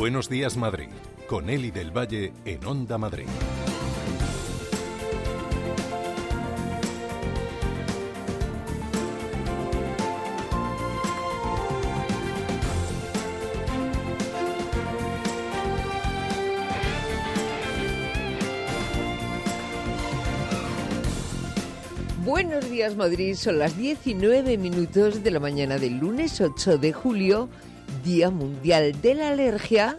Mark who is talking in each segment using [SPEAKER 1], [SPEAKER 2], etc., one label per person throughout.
[SPEAKER 1] Buenos días, Madrid, con Eli del Valle en Onda Madrid.
[SPEAKER 2] Buenos días, Madrid. Son las 19 minutos de la mañana del lunes 8 de julio, Día Mundial de la Alergia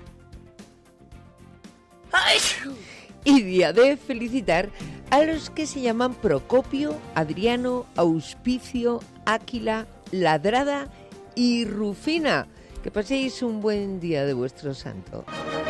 [SPEAKER 2] y día de felicitar a los que se llaman Procopio, Adriano, Auspicio, Áquila, Ladrada y Rufina. Que paséis un buen día de vuestro santo.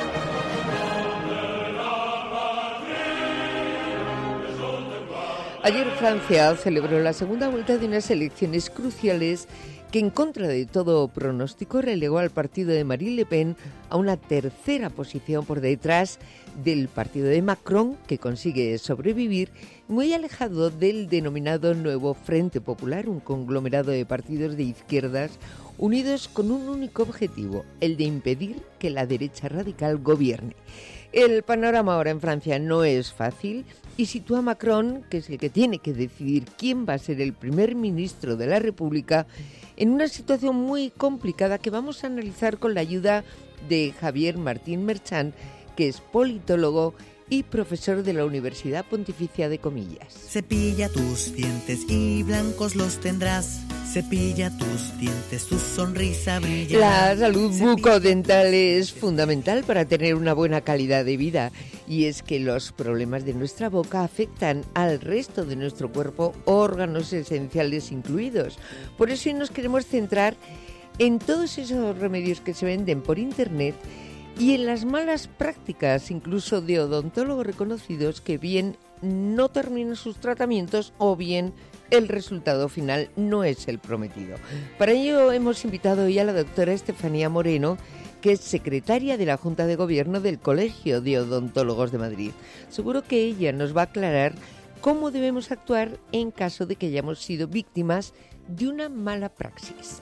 [SPEAKER 2] Ayer Francia celebró la segunda vuelta de unas elecciones cruciales que, en contra de todo pronóstico, relegó al partido de Marine Le Pen a una tercera posición por detrás del partido de Macron, que consigue sobrevivir muy alejado del denominado Nuevo Frente Popular, un conglomerado de partidos de izquierdas unidos con un único objetivo, el de impedir que la derecha radical gobierne. El panorama ahora en Francia no es fácil y sitúa a Macron, que es el que tiene que decidir quién va a ser el primer ministro de la República, en una situación muy complicada que vamos a analizar con la ayuda de Javier Martín Merchán, que es politólogo y profesor de la Universidad Pontificia de Comillas.
[SPEAKER 3] Cepilla tus dientes y blancos los tendrás. Cepilla tus dientes, tu sonrisa brillará.
[SPEAKER 2] La salud bucodental es fundamental para tener una buena calidad de vida. Y es que los problemas de nuestra boca afectan al resto de nuestro cuerpo, órganos esenciales incluidos. Por eso hoy nos queremos centrar en todos esos remedios que se venden por internet y en las malas prácticas, incluso de odontólogos reconocidos, que bien no terminan sus tratamientos o bien el resultado final no es el prometido. Para ello hemos invitado hoy a la doctora Estefanía Moreno, que es secretaria de la Junta de Gobierno del Colegio de Odontólogos de Madrid. Seguro que ella nos va a aclarar cómo debemos actuar en caso de que hayamos sido víctimas de una mala praxis.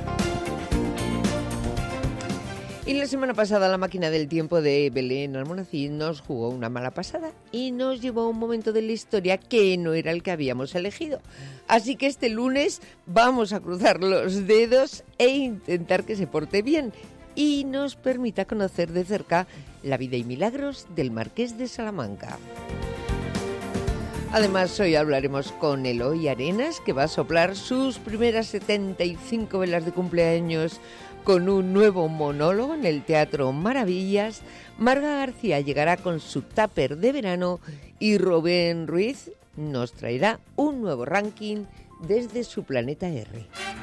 [SPEAKER 2] Y la semana pasada la máquina del tiempo de Belén Almonacid nos jugó una mala pasada y nos llevó a un momento de la historia que no era el que habíamos elegido. Así que este lunes vamos a cruzar los dedos e intentar que se porte bien y nos permita conocer de cerca la vida y milagros del Marqués de Salamanca. Además, hoy hablaremos con Eloy Arenas, que va a soplar sus primeras 75 velas de cumpleaños con un nuevo monólogo en el Teatro Maravillas. Marga García llegará con su tupper de verano y Rubén Ruiz nos traerá un nuevo ranking desde su planeta R.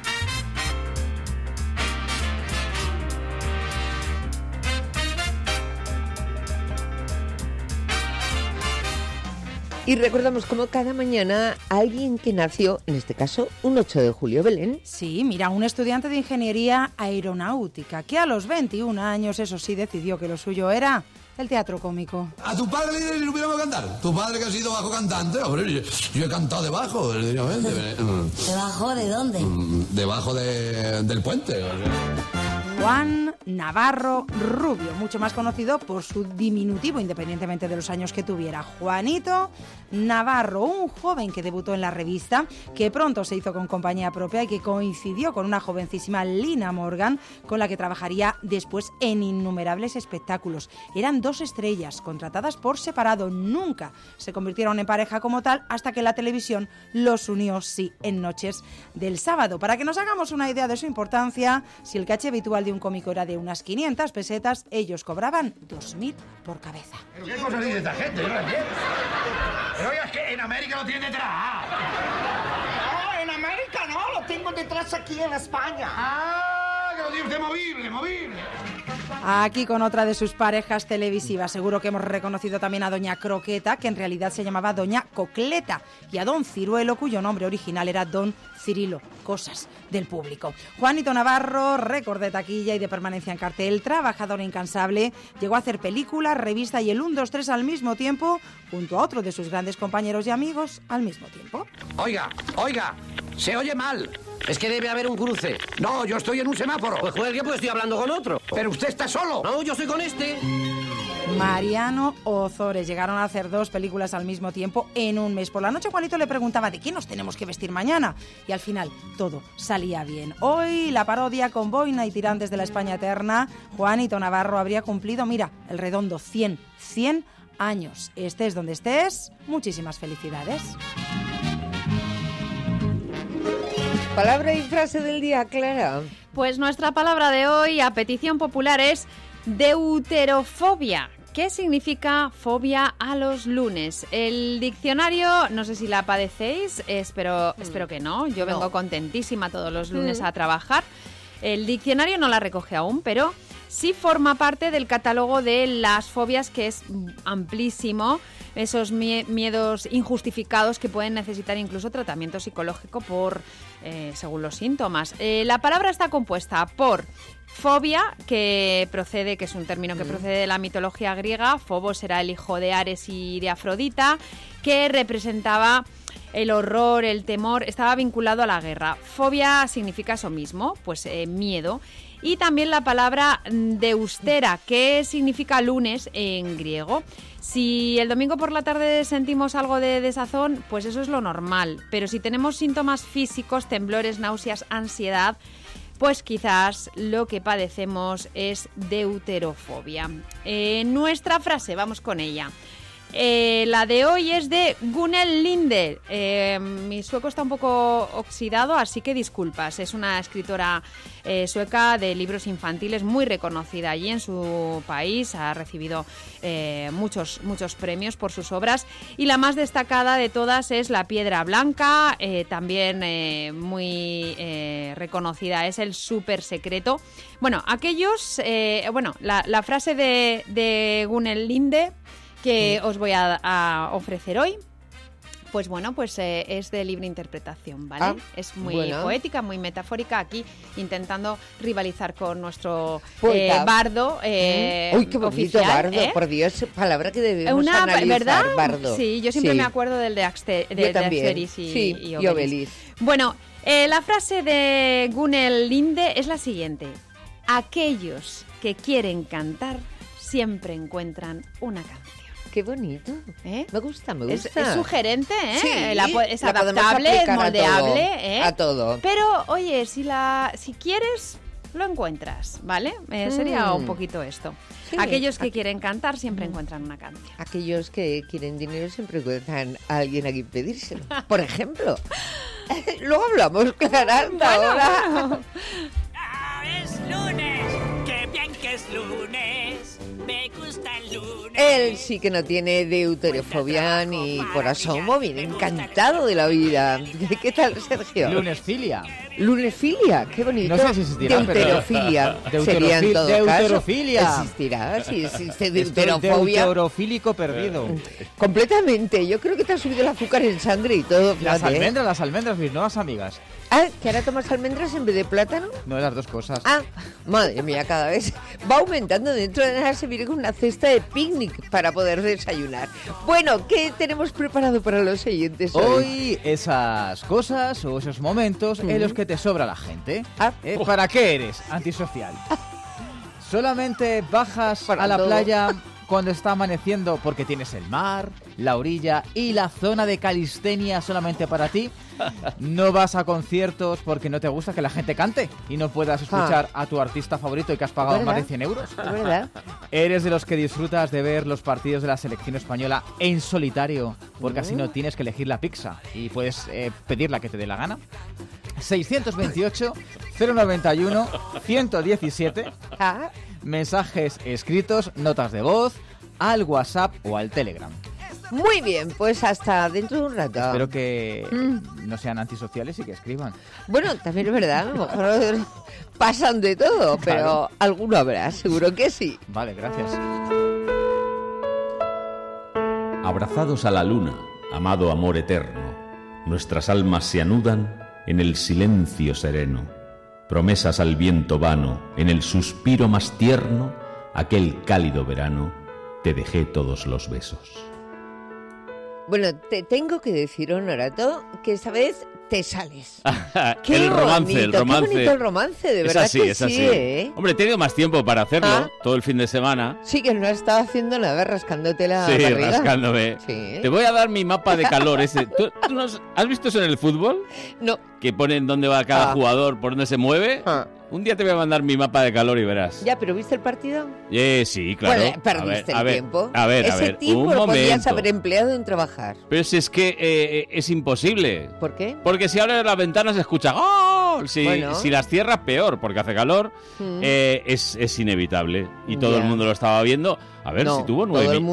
[SPEAKER 2] Y recordamos como cada mañana a alguien que nació, en este caso, un 8 de julio, Belén.
[SPEAKER 4] Sí, mira, un estudiante de ingeniería aeronáutica que a los 21 años, eso sí, decidió que lo suyo era el teatro cómico.
[SPEAKER 5] ¿A tu padre le hubiéramos cantar? ¿Tu padre que ha sido bajo cantante? Hombre, yo he cantado debajo.
[SPEAKER 6] ¿Debajo de dónde?
[SPEAKER 5] Debajo del puente.
[SPEAKER 4] Juan Navarro Rubio, mucho más conocido por su diminutivo, independientemente de los años que tuviera. Juanito Navarro, un joven que debutó en la revista, que pronto se hizo con compañía propia y que coincidió con una jovencísima Lina Morgan, con la que trabajaría después en innumerables espectáculos. Eran dos estrellas, contratadas por separado, nunca se convirtieron en pareja como tal, hasta que la televisión los unió, sí, en Noches del Sábado. Para que nos hagamos una idea de su importancia, si el caché habitual de un cómico era de unas 500 pesetas, ellos cobraban 2.000 por cabeza.
[SPEAKER 7] ¿Pero qué cosa dice esta gente? Yo no entiendo. Pero oiga, es que en América lo tienen detrás.
[SPEAKER 6] No, en América no, lo tengo detrás aquí en España.
[SPEAKER 7] Ah, que lo tiene usted movible.
[SPEAKER 4] Aquí con otra de sus parejas televisivas. Seguro que hemos reconocido también a doña Croqueta, que en realidad se llamaba doña Cocleta, y a don Ciruelo, cuyo nombre original era don Cirilo. Cosas del público. Juanito Navarro, récord de taquilla y de permanencia en cartel, trabajador incansable, llegó a hacer película, revista y el 1, 2, 3 al mismo tiempo, junto a otro de sus grandes compañeros y amigos al mismo tiempo.
[SPEAKER 7] Oiga, Se oye mal. Es que debe haber un cruce. No, yo estoy en un semáforo.
[SPEAKER 8] Pues cuelgue, pues estoy hablando con otro.
[SPEAKER 7] Pero usted está solo.
[SPEAKER 8] No, yo estoy con este.
[SPEAKER 4] Mariano Ozores. Llegaron a hacer 2 películas al mismo tiempo en un mes. Por la noche Juanito le preguntaba ¿de qué nos tenemos que vestir mañana? Y al final todo salía bien. Hoy la parodia con boina y tirantes de la España eterna. Juanito Navarro habría cumplido, mira, el redondo 100 años. Estés donde estés, muchísimas felicidades.
[SPEAKER 2] Palabra y frase del día, Clara.
[SPEAKER 9] Pues nuestra palabra de hoy, a petición popular, es deuterofobia. ¿Qué significa fobia a los lunes? El diccionario, no sé si la padecéis, espero que no. Yo vengo contentísima todos los lunes a trabajar. El diccionario no la recoge aún, pero sí forma parte del catálogo de las fobias, que es amplísimo. Esos miedos injustificados que pueden necesitar incluso tratamiento psicológico según los síntomas. La palabra está compuesta por fobia, que es un término que procede de la mitología griega. Fobos era el hijo de Ares y de Afrodita, que representaba el horror, el temor, estaba vinculado a la guerra. Fobia significa eso mismo, pues miedo. Y también la palabra deustera, que significa lunes en griego. Si el domingo por la tarde sentimos algo de desazón, pues eso es lo normal. Pero si tenemos síntomas físicos, temblores, náuseas, ansiedad, pues quizás lo que padecemos es deuterofobia. Nuestra frase, vamos con ella. La de hoy es de Gunnel Linde. Mi sueco está un poco oxidado, así que disculpas. Es una escritora sueca de libros infantiles muy reconocida allí en su país. Ha recibido muchos premios por sus obras. Y la más destacada de todas es La piedra blanca, también muy reconocida. Es El súper secreto. Bueno, la frase de Gunnel Linde que os voy a ofrecer hoy, pues es de libre interpretación, ¿vale? Es muy poética, muy metafórica, aquí intentando rivalizar con nuestro bardo.
[SPEAKER 2] Uy, qué bonito, oficial, bardo, por Dios, palabra que debemos analizar, ¿verdad? Bardo.
[SPEAKER 9] Sí, yo siempre me acuerdo del de Asterix y
[SPEAKER 2] Obelix.
[SPEAKER 9] Bueno, la frase de Gunnel Linde es la siguiente: aquellos que quieren cantar siempre encuentran una canción.
[SPEAKER 2] Qué bonito. Me gusta.
[SPEAKER 9] Es sugerente, ¿eh?
[SPEAKER 2] Sí,
[SPEAKER 9] es adaptable, es moldeable.
[SPEAKER 2] A todo.
[SPEAKER 9] Pero, oye, si quieres, lo encuentras, ¿vale? Sería un poquito esto. Sí, aquellos que quieren cantar siempre encuentran una canción.
[SPEAKER 2] Aquellos que quieren dinero siempre encuentran a alguien a quien pedírselo. Por ejemplo. Luego hablamos, Clara.
[SPEAKER 10] Bueno. Es lunes. ¡Qué bien que es lunes! Me gusta el lunes.
[SPEAKER 2] Él sí que no tiene deuterofobia ni por asomo, viene encantado de la vida. ¿Qué tal, Sergio?
[SPEAKER 11] Lunesfilia.
[SPEAKER 2] Lunesfilia, qué bonito.
[SPEAKER 11] No sé si existirá,
[SPEAKER 2] deuterofilia. Sería en todo
[SPEAKER 11] deuterofilia.
[SPEAKER 2] Caso. Existirá, sí existe deuterofobia.
[SPEAKER 11] Deuterofílico perdido.
[SPEAKER 2] Completamente. Yo creo que te ha subido el azúcar en sangre y todo.
[SPEAKER 11] Las almendras, mis nuevas amigas.
[SPEAKER 2] ¿Que ahora tomas almendras en vez de plátano?
[SPEAKER 11] No, las dos cosas.
[SPEAKER 2] Madre mía, cada vez va aumentando. Dentro de nada se viene con una cesta de picnic para poder desayunar. Bueno, ¿qué tenemos preparado para los oyentes hoy?
[SPEAKER 11] Hoy esas cosas o esos momentos en los que te sobra la gente. ¿Para qué eres antisocial? ¿Solamente bajas a la playa cuando está amaneciendo porque tienes el mar, la orilla y la zona de calistenia solamente para ti? ¿No vas a conciertos porque no te gusta que la gente cante y no puedas escuchar a tu artista favorito y que has pagado más de 100 euros?
[SPEAKER 2] ¿Verdad?
[SPEAKER 11] ¿Eres de los que disfrutas de ver los partidos de la selección española en solitario porque así no tienes que elegir la pizza y puedes pedir la que te dé la gana? 628 091 117 mensajes escritos, notas de voz, al WhatsApp o al Telegram.
[SPEAKER 2] Muy bien, pues hasta dentro de un rato.
[SPEAKER 11] Espero que no sean antisociales y que escriban.
[SPEAKER 2] Bueno, también es verdad, a lo mejor pasan de todo, pero alguno habrá, seguro que sí.
[SPEAKER 11] Vale, gracias.
[SPEAKER 12] Abrazados a la luna, amado amor eterno, nuestras almas se anudan en el silencio sereno. Promesas al viento vano, en el suspiro más tierno, aquel cálido verano, te dejé todos los besos.
[SPEAKER 2] Bueno, te tengo que decir, Honorato, que esta vez te sales.
[SPEAKER 12] El romance.
[SPEAKER 2] Qué bonito el romance, de verdad
[SPEAKER 12] así,
[SPEAKER 2] que
[SPEAKER 12] es así.
[SPEAKER 2] sí, ¿eh?
[SPEAKER 12] Hombre, he tenido más tiempo para hacerlo, todo el fin de semana.
[SPEAKER 2] Sí, que no has estado haciendo nada, rascándote la
[SPEAKER 12] Sí,
[SPEAKER 2] barriga.
[SPEAKER 12] rascándome.
[SPEAKER 2] Sí.
[SPEAKER 12] Te voy a dar mi mapa de calor ese. ¿Tú has visto eso en el fútbol?
[SPEAKER 2] No.
[SPEAKER 12] Que ponen dónde va cada jugador, por dónde se mueve. Un día te voy a mandar mi mapa de calor y verás.
[SPEAKER 2] Ya, pero ¿viste el partido?
[SPEAKER 12] Sí, claro.
[SPEAKER 2] Bueno, perdiste el tiempo.
[SPEAKER 12] Ese
[SPEAKER 2] tiempo lo podías haber empleado en trabajar.
[SPEAKER 12] Pero si es que es imposible.
[SPEAKER 2] ¿Por qué?
[SPEAKER 12] Porque si abres las ventanas se escucha ¡gol! Si las cierras, peor, porque hace calor. Es inevitable. Y todo el mundo lo estaba viendo. A ver, si tuvo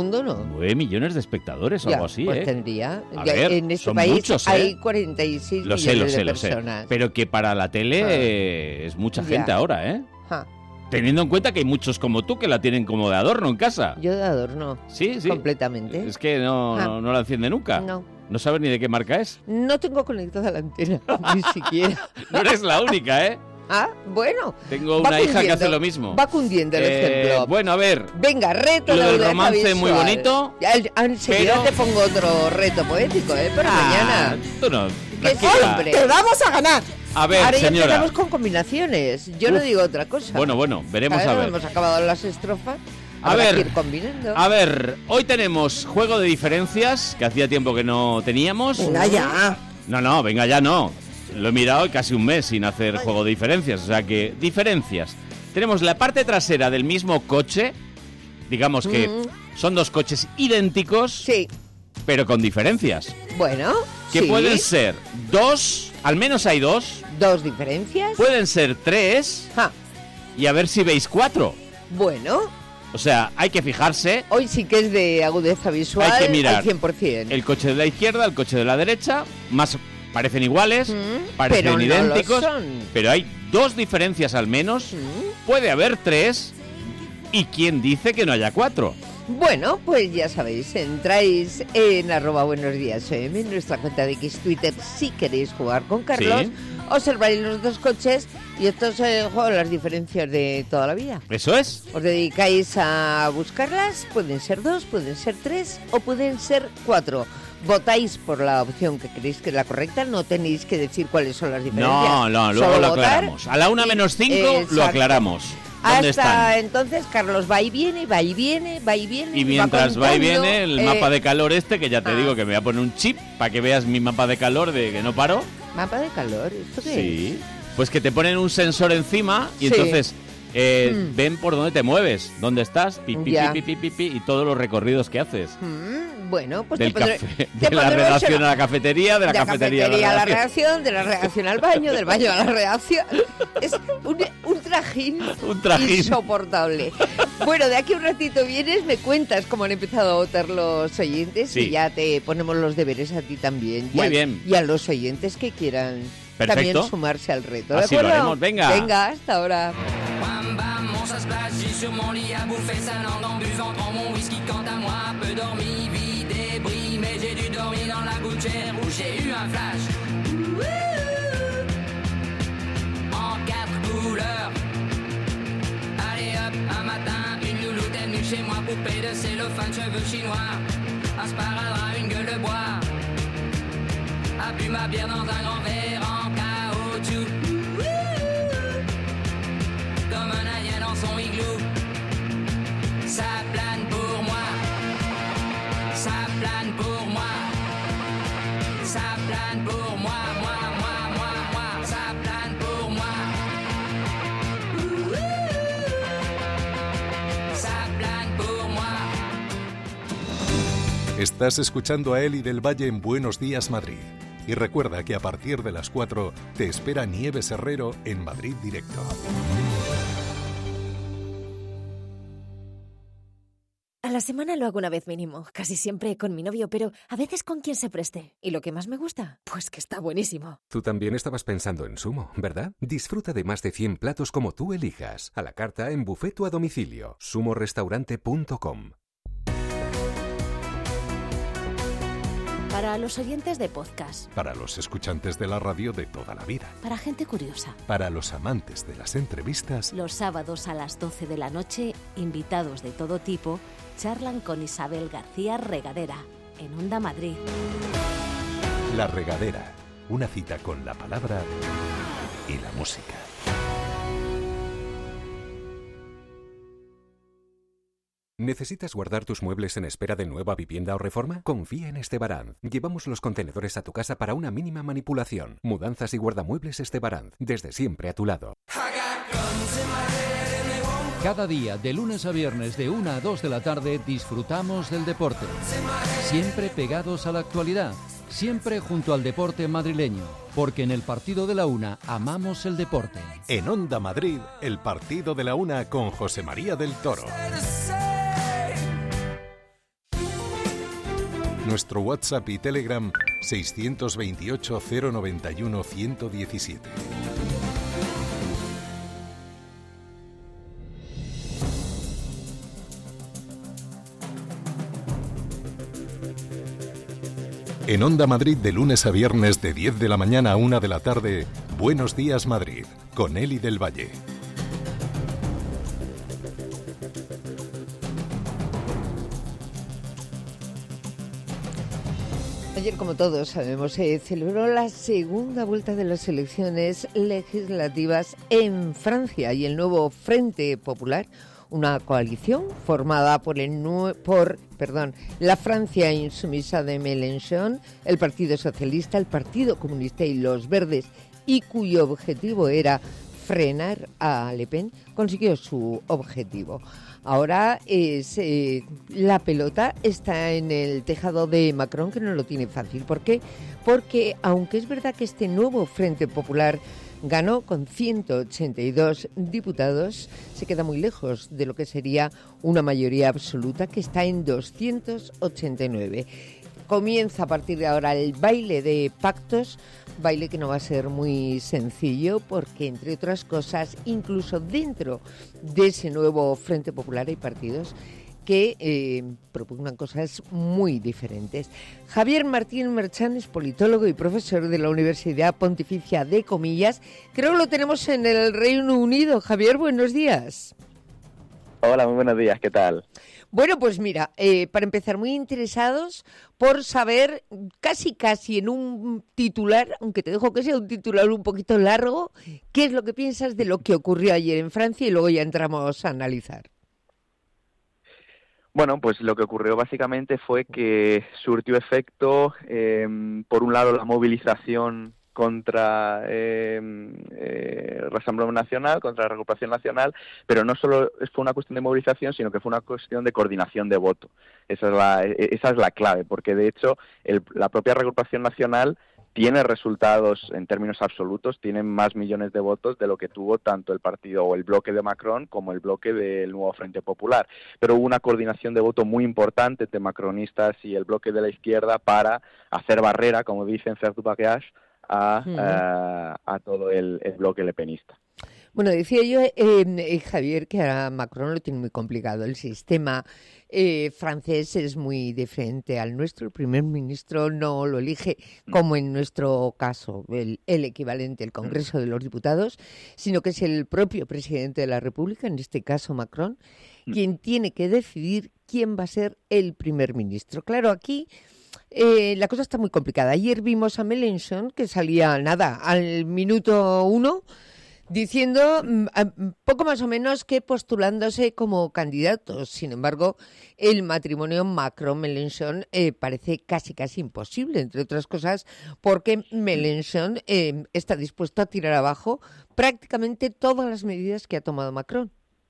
[SPEAKER 12] 9 millones de espectadores o algo así,
[SPEAKER 2] pues tendría.
[SPEAKER 12] A ver,
[SPEAKER 2] en este
[SPEAKER 12] son
[SPEAKER 2] país
[SPEAKER 12] muchos,
[SPEAKER 2] hay 46 millones de personas.
[SPEAKER 12] Pero que para la tele es mucha gente ahora, ¿eh? Teniendo en cuenta que hay muchos como tú que la tienen como de adorno en casa.
[SPEAKER 2] Yo de adorno.
[SPEAKER 12] Sí.
[SPEAKER 2] Completamente.
[SPEAKER 12] Es que no la enciende nunca.
[SPEAKER 2] No.
[SPEAKER 12] ¿No sabes ni de qué marca es?
[SPEAKER 2] No tengo conectada la antena, ni siquiera.
[SPEAKER 12] No eres la única, ¿eh?
[SPEAKER 2] Bueno.
[SPEAKER 12] Tengo una hija que hace lo mismo.
[SPEAKER 2] Va cundiendo el ejemplo.
[SPEAKER 12] Bueno, a ver.
[SPEAKER 2] Venga, reto
[SPEAKER 12] lo
[SPEAKER 2] de
[SPEAKER 12] del romance
[SPEAKER 2] visual.
[SPEAKER 12] muy bonito.
[SPEAKER 2] Enseguida te pongo otro reto poético, pero mañana.
[SPEAKER 12] Tú no.
[SPEAKER 2] Hombre, te vamos a ganar.
[SPEAKER 12] A ver,
[SPEAKER 2] ahora
[SPEAKER 12] señora.
[SPEAKER 2] ya empezamos con combinaciones. Yo no digo otra cosa.
[SPEAKER 12] Bueno, veremos a ver.
[SPEAKER 2] Hemos acabado las estrofas.
[SPEAKER 12] A ver,
[SPEAKER 2] ir combinando.
[SPEAKER 12] A ver, hoy tenemos juego de diferencias, que hacía tiempo que no teníamos.
[SPEAKER 2] Venga ya.
[SPEAKER 12] No, venga ya no. Lo he mirado casi un mes sin hacer juego de diferencias. O sea que, diferencias. Tenemos la parte trasera del mismo coche. Digamos que son dos coches idénticos.
[SPEAKER 2] Sí.
[SPEAKER 12] Pero con diferencias.
[SPEAKER 2] Bueno,
[SPEAKER 12] que pueden ser dos, al menos hay dos.
[SPEAKER 2] ¿Dos diferencias?
[SPEAKER 12] Pueden ser tres. Y a ver si veis cuatro.
[SPEAKER 2] Bueno.
[SPEAKER 12] O sea, hay que fijarse.
[SPEAKER 2] Hoy sí que es de agudeza visual.
[SPEAKER 12] Hay que mirar
[SPEAKER 2] al 100%.
[SPEAKER 12] El coche de la izquierda, el coche de la derecha. Parecen iguales, parecen
[SPEAKER 2] pero
[SPEAKER 12] idénticos.
[SPEAKER 2] No lo son.
[SPEAKER 12] Pero hay dos diferencias al menos. Puede haber tres. ¿Y quién dice que no haya cuatro?
[SPEAKER 2] Bueno, pues ya sabéis, entráis en @buenosdiasOM, en nuestra cuenta de X Twitter, si queréis jugar con Carlos,
[SPEAKER 12] Sí.
[SPEAKER 2] observáis los dos coches y estos juegan las diferencias de toda la vida.
[SPEAKER 12] Eso es.
[SPEAKER 2] Os dedicáis a buscarlas, pueden ser dos, pueden ser tres o pueden ser cuatro. Votáis por la opción que creéis que es la correcta, no tenéis que decir cuáles son las diferencias.
[SPEAKER 12] No, luego lo aclaramos. A la 1:05 lo aclaramos.
[SPEAKER 2] Hasta
[SPEAKER 12] están?
[SPEAKER 2] entonces Carlos va y viene, va y viene, va y viene.
[SPEAKER 12] Y mientras va y
[SPEAKER 2] contando,
[SPEAKER 12] viene el mapa de calor que ya te digo que me voy a poner un chip para que veas mi mapa de calor de que no paro.
[SPEAKER 2] ¿Mapa de calor? ¿Esto qué
[SPEAKER 12] Sí. Pues que te ponen un sensor encima y
[SPEAKER 2] Sí.
[SPEAKER 12] entonces ven por dónde te mueves, dónde estás, y todos los recorridos que haces.
[SPEAKER 2] Bueno, pues
[SPEAKER 12] de la redacción a la cafetería, de la cafetería a la
[SPEAKER 2] redacción, de la redacción al baño, del baño a la redacción. Es un trajín insoportable. Bueno, de aquí a un ratito vienes, me cuentas cómo han empezado a votar los oyentes y ya te ponemos los deberes a ti también.
[SPEAKER 12] Muy bien.
[SPEAKER 2] Y a los oyentes que quieran también sumarse al reto.
[SPEAKER 12] Así lo haremos, venga.
[SPEAKER 2] Venga, hasta ahora.
[SPEAKER 13] On s'asplagie sur mon lit à bouffer sa langue en buvant trop mon whisky. Quant à moi, peu dormi, vie débris, mais j'ai dû dormir dans la gouttière où j'ai eu un flash. En 4 couleurs. Allez hop, un matin, une louloute est venue chez moi, poupée de cellophane, cheveux chinois, un sparadrap, une gueule de bois. A bu ma bière dans un grand verre en caoutchouc. Comme un indien dans son igloo. Ça plane pour moi. Ça plane pour moi. Ça plane pour moi. Moi. Ça plane pour moi. Ça plane pour moi.
[SPEAKER 1] Estás escuchando a Eli del Valle en Buenos Días Madrid. Y recuerda que a partir de las 4 te espera Nieves Herrero en Madrid Directo.
[SPEAKER 14] A la semana lo hago una vez mínimo, casi siempre con mi novio, pero a veces con quien se preste. ¿Y lo que más me gusta? Pues que está buenísimo.
[SPEAKER 15] Tú también estabas pensando en Sumo, ¿verdad? Disfruta de más de 100 platos como tú elijas. A la carta en buffet o a domicilio. sumorestaurante.com.
[SPEAKER 14] Para los oyentes de podcast.
[SPEAKER 1] Para los escuchantes de la radio de toda la vida.
[SPEAKER 14] Para gente curiosa.
[SPEAKER 1] Para los amantes de las entrevistas.
[SPEAKER 14] Los sábados a las 12 de la noche, invitados de todo tipo charlan con Isabel García Regadera, en Onda Madrid.
[SPEAKER 1] La Regadera, Una cita con la palabra y la música. ¿Necesitas guardar tus muebles en espera de nueva vivienda o reforma? Confía en Estebaranz. Llevamos los contenedores a tu casa para una mínima manipulación. Mudanzas y guardamuebles Estebaranz. Desde siempre a tu lado.
[SPEAKER 16] Cada día, de lunes a viernes, de 1 a 2 de la tarde, disfrutamos del deporte. Siempre pegados a la actualidad. Siempre junto al deporte madrileño. Porque en el Partido de la Una amamos el deporte.
[SPEAKER 1] En Onda Madrid, el Partido de la Una con José María del Toro. Nuestro WhatsApp y Telegram 628 091 117. En Onda Madrid, de lunes a viernes, de 10 de la mañana a 1 de la tarde, Buenos Días Madrid, con Eli del Valle.
[SPEAKER 2] Ayer, como todos sabemos, se celebró la segunda vuelta de las elecciones legislativas en Francia y el nuevo Frente Popular, una coalición formada por la Francia insumisa de Mélenchon, el Partido Socialista, el Partido Comunista y los Verdes, y cuyo objetivo era frenar a Le Pen, consiguió su objetivo. Ahora la pelota está en el tejado de Macron, que no lo tiene fácil. ¿Por qué? Porque aunque es verdad que este nuevo Frente Popular ganó con 182 diputados, se queda muy lejos de lo que sería una mayoría absoluta, que está en 289. Comienza a partir de ahora el baile de pactos, baile que no va a ser muy sencillo porque, entre otras cosas, incluso dentro de ese nuevo Frente Popular hay partidos que propugnan cosas muy diferentes. Javier Martín Merchán es politólogo y profesor de la Universidad Pontificia de Comillas. Creo que lo tenemos en el Reino Unido. Javier, buenos días.
[SPEAKER 17] Hola, muy buenos días, ¿qué tal?
[SPEAKER 2] Bueno, pues mira, para empezar, muy interesados por saber casi en un titular, aunque te dejo que sea un titular un poquito largo, qué es lo que piensas de lo que ocurrió ayer en Francia y luego ya entramos a analizar.
[SPEAKER 17] Bueno, pues lo que ocurrió básicamente fue que surtió efecto, por un lado, la movilización contra Rassemblement Nacional, contra la Recuperación Nacional, pero no solo fue una cuestión de movilización, sino que fue una cuestión de coordinación de voto. Esa es la clave, porque de hecho la propia Recuperación Nacional tiene resultados en términos absolutos, tiene más millones de votos de lo que tuvo tanto el partido o el bloque de Macron como el bloque del nuevo Frente Popular. Pero hubo una coordinación de voto muy importante entre macronistas y el bloque de la izquierda para hacer barrera, como dicen, faire du barrage, a todo el bloque lepenista.
[SPEAKER 2] Bueno, decía yo, Javier, que a Macron lo tiene muy complicado. El sistema francés es muy diferente al nuestro. El primer ministro no lo elige, como en nuestro caso, el equivalente, el Congreso de los Diputados, sino que es el propio presidente de la República, en este caso Macron, quien tiene que decidir quién va a ser el primer ministro. Claro, aquí la cosa está muy complicada. Ayer vimos a Mélenchon, que salía, al minuto 1, diciendo poco más o menos que postulándose como candidatos. Sin embargo, el matrimonio Macron-Mélenchon parece casi imposible, entre otras cosas, porque Mélenchon está dispuesto a tirar abajo prácticamente todas las medidas que ha tomado Macron.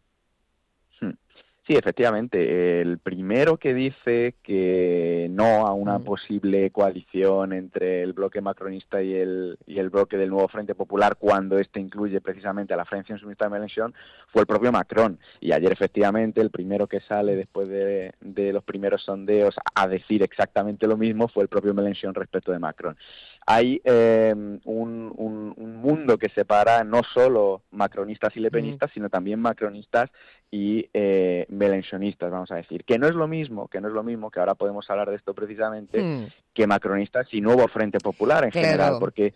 [SPEAKER 17] Sí, efectivamente. El primero que dice que no a una posible coalición entre el bloque macronista y el bloque del nuevo Frente Popular, cuando este incluye precisamente a la Francia insumisa de Mélenchon, fue el propio Macron. Y ayer, efectivamente, el primero que sale después de los primeros sondeos a decir exactamente lo mismo fue el propio Mélenchon respecto de Macron. Hay un mundo que separa no solo macronistas y lepenistas, sino también macronistas y melenchonistas, vamos a decir, que no es lo mismo, que ahora podemos hablar de esto precisamente, que macronistas y nuevo Frente Popular en general, porque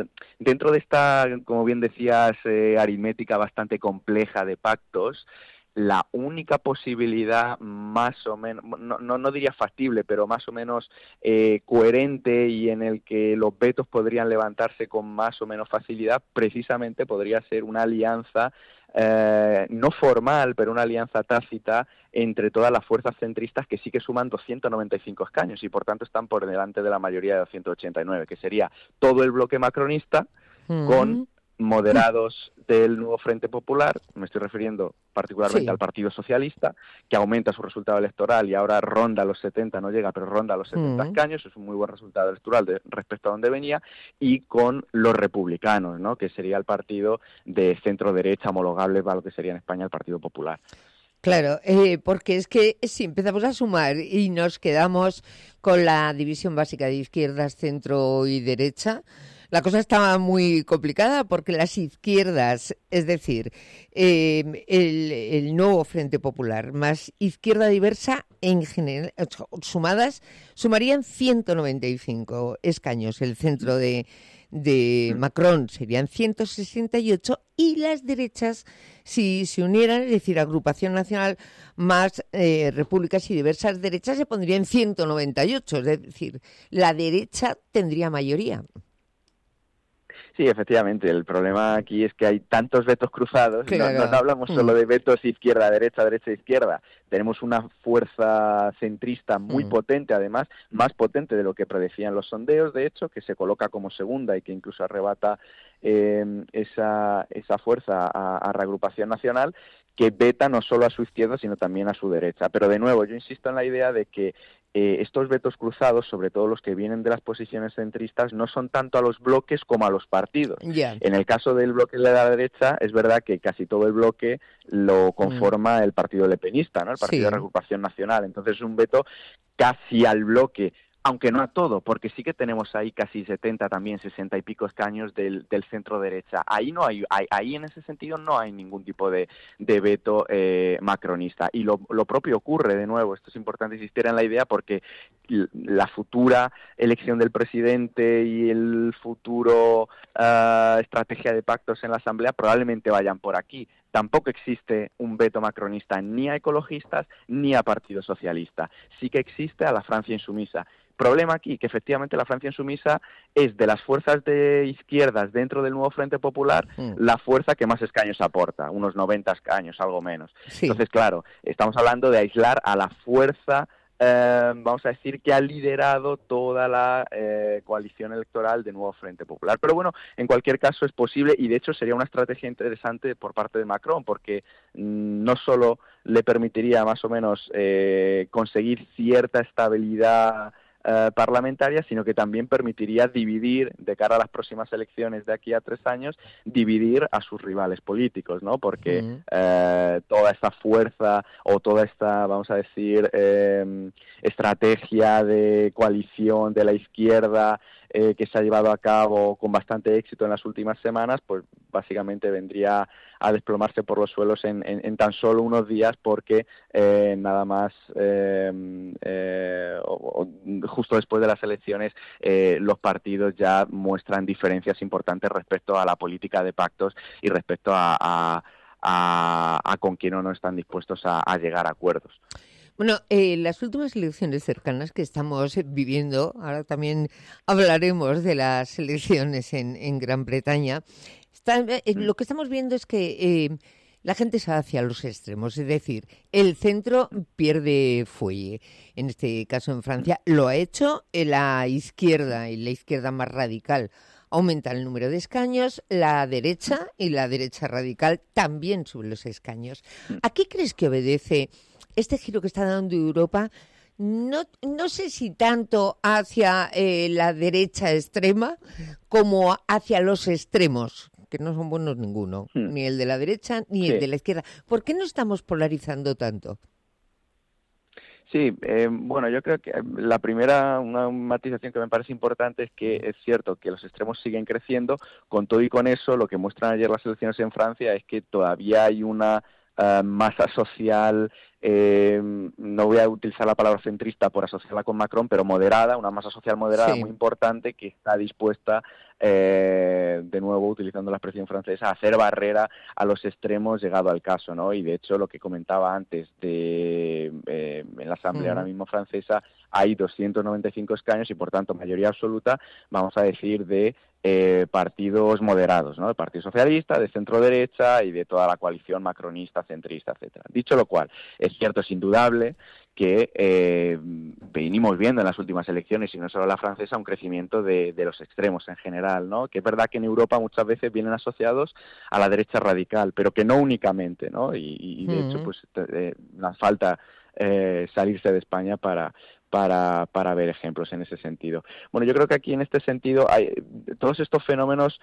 [SPEAKER 17] dentro de esta, como bien decías, aritmética bastante compleja de pactos, la única posibilidad más o menos, no diría factible, pero más o menos coherente y en el que los vetos podrían levantarse con más o menos facilidad, precisamente podría ser una alianza no formal, pero una alianza tácita entre todas las fuerzas centristas que sí que suman 295 escaños y por tanto están por delante de la mayoría de 289, que sería todo el bloque macronista con moderados del Nuevo Frente Popular, me estoy refiriendo particularmente al Partido Socialista, que aumenta su resultado electoral y ahora ronda los 70, no llega, pero ronda los 70 escaños, es un muy buen resultado electoral respecto a donde venía, y con los republicanos, ¿no?, que sería el partido de centro-derecha homologable para lo que sería en España el Partido Popular.
[SPEAKER 2] Claro, porque es que si empezamos a sumar y nos quedamos con la división básica de izquierdas, centro y derecha, la cosa estaba muy complicada porque las izquierdas, es decir, el Nuevo Frente Popular más Izquierda Diversa en general, sumarían 195 escaños. El centro de Macron serían 168 y las derechas, si se unieran, es decir, Agrupación Nacional más Repúblicas y Diversas Derechas, se pondrían 198, es decir, la derecha tendría mayoría.
[SPEAKER 17] Sí, efectivamente. El problema aquí es que hay tantos vetos cruzados.
[SPEAKER 2] Claro.
[SPEAKER 17] No hablamos solo de vetos izquierda-derecha, derecha-izquierda. Tenemos una fuerza centrista muy potente, además, más potente de lo que predecían los sondeos, de hecho, que se coloca como segunda y que incluso arrebata esa fuerza a Reagrupación Nacional, que veta no solo a su izquierda, sino también a su derecha. Pero, de nuevo, yo insisto en la idea de que estos vetos cruzados, sobre todo los que vienen de las posiciones centristas, no son tanto a los bloques como a los partidos.
[SPEAKER 2] Yeah.
[SPEAKER 17] En el caso del bloque de la derecha, es verdad que casi todo el bloque lo conforma el partido lepenista, ¿no?, el Partido de Reagrupación Nacional. Entonces es un veto casi al bloque, aunque no a todo, porque sí que tenemos ahí casi 70 también, 60 y pico escaños del centro derecha. Ahí no ahí en ese sentido no hay ningún tipo de veto macronista. Y lo propio ocurre, de nuevo, esto es importante insistir en la idea, porque la futura elección del presidente y el futuro estrategia de pactos en la Asamblea probablemente vayan por aquí. Tampoco existe un veto macronista ni a ecologistas ni a Partido Socialista. Sí que existe a la Francia insumisa. Problema aquí, que efectivamente la Francia insumisa es de las fuerzas de izquierdas dentro del Nuevo Frente Popular la fuerza que más escaños aporta, unos 90 escaños, algo menos. Sí. Entonces, claro, estamos hablando de aislar a la fuerza, vamos a decir, que ha liderado toda la coalición electoral del Nuevo Frente Popular. Pero bueno, en cualquier caso es posible y de hecho sería una estrategia interesante por parte de Macron, porque no solo le permitiría más o menos conseguir cierta estabilidad parlamentaria, sino que también permitiría dividir, de cara a las próximas elecciones de aquí a 3 años, dividir a sus rivales políticos, ¿no? Porque toda esta fuerza o toda esta, vamos a decir, estrategia de coalición de la izquierda que se ha llevado a cabo con bastante éxito en las últimas semanas, pues básicamente vendría a desplomarse por los suelos en tan solo unos días, porque nada más justo después de las elecciones los partidos ya muestran diferencias importantes respecto a la política de pactos y respecto a con quién o no están dispuestos a llegar a acuerdos.
[SPEAKER 2] Bueno, las últimas elecciones cercanas que estamos viviendo, ahora también hablaremos de las elecciones en Gran Bretaña, lo que estamos viendo es que la gente se va hacia los extremos, es decir, el centro pierde fuelle. En este caso en Francia lo ha hecho la izquierda, y la izquierda más radical aumenta el número de escaños, la derecha y la derecha radical también suben los escaños. ¿A qué crees que obedece este giro que está dando Europa? No sé si tanto hacia la derecha extrema como hacia los extremos, que no son buenos ninguno, ni el de la derecha ni el de la izquierda. ¿Por qué no estamos polarizando tanto?
[SPEAKER 17] Sí, bueno, yo creo que la primera, una matización que me parece importante es que es cierto que los extremos siguen creciendo. Con todo y con eso, lo que muestran ayer las elecciones en Francia es que todavía hay una masa social, no voy a utilizar la palabra centrista por asociarla con Macron, pero moderada, una masa social moderada muy importante que está dispuesta de nuevo, utilizando la expresión francesa, hacer barrera a los extremos llegado al caso, ¿no? Y de hecho, lo que comentaba antes en la Asamblea ahora mismo francesa, hay 295 escaños y, por tanto, mayoría absoluta, vamos a decir, de partidos moderados, ¿no? El Partido Socialista, de centro-derecha y de toda la coalición macronista, centrista, etcétera. Dicho lo cual, es cierto, es indudable que venimos viendo en las últimas elecciones, y no solo la francesa, un crecimiento de los extremos en general, ¿no? Que es verdad que en Europa muchas veces vienen asociados a la derecha radical, pero que no únicamente, ¿no? Y de hecho, pues nos falta salirse de España para ver ejemplos en ese sentido. Bueno, yo creo que aquí en este sentido todos estos fenómenos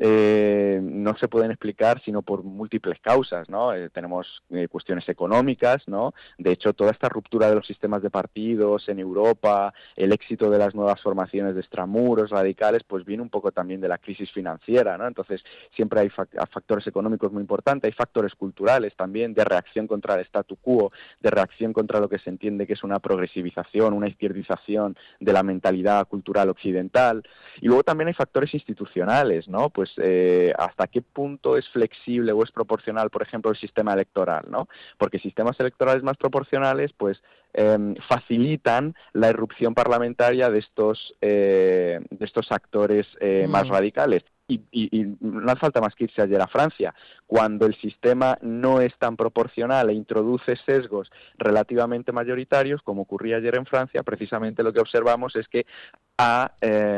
[SPEAKER 17] no se pueden explicar sino por múltiples causas, ¿no? Tenemos cuestiones económicas, ¿no? De hecho, toda esta ruptura de los sistemas de partidos en Europa, el éxito de las nuevas formaciones de extramuros radicales, pues viene un poco también de la crisis financiera, ¿no? Entonces, siempre hay factores económicos muy importantes, hay factores culturales también, de reacción contra el statu quo, de reacción contra lo que se entiende que es una progresivización, una izquierdización de la mentalidad cultural occidental. Y luego también hay factores institucionales, ¿no? Pues hasta qué punto es flexible o es proporcional, por ejemplo, el sistema electoral, ¿no? Porque sistemas electorales más proporcionales, pues facilitan la irrupción parlamentaria de estos actores más radicales. Y no hace falta más que irse ayer a Francia. Cuando el sistema no es tan proporcional e introduce sesgos relativamente mayoritarios, como ocurría ayer en Francia, precisamente lo que observamos es que a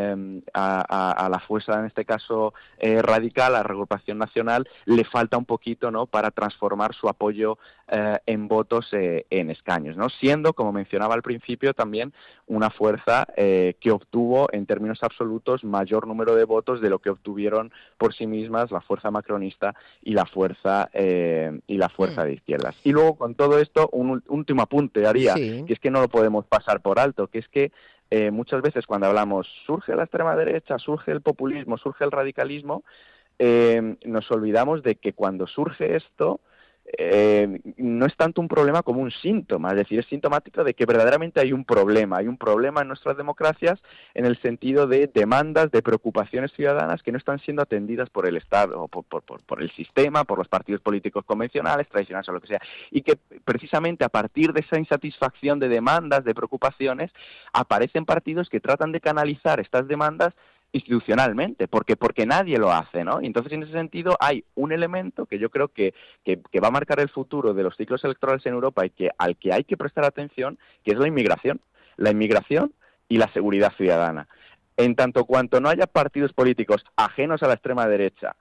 [SPEAKER 17] la fuerza, en este caso radical, a la Reagrupación Nacional, le falta un poquito, ¿no?, para transformar su apoyo en votos en escaños, ¿no? Siendo, como mencionaba al principio, también una fuerza que obtuvo en términos absolutos mayor número de votos de lo que obtuvieron por sí mismas la fuerza macronista y la fuerza de izquierdas. Y luego, con todo esto, un último apunte haría, que es que no lo podemos pasar por alto, que es que muchas veces cuando hablamos surge la extrema derecha, surge el populismo, surge el radicalismo, nos olvidamos de que cuando surge esto no es tanto un problema como un síntoma, es decir, es sintomático de que verdaderamente hay un problema en nuestras democracias en el sentido de demandas, de preocupaciones ciudadanas que no están siendo atendidas por el Estado, por el sistema, por los partidos políticos convencionales, tradicionales o lo que sea, y que precisamente a partir de esa insatisfacción de demandas, de preocupaciones, aparecen partidos que tratan de canalizar estas demandas institucionalmente, porque nadie lo hace, ¿no? Y entonces, en ese sentido, hay un elemento que yo creo que va a marcar el futuro de los ciclos electorales en Europa y al que hay que prestar atención, que es la inmigración y la seguridad ciudadana. En tanto cuanto no haya partidos políticos ajenos a la extrema derecha,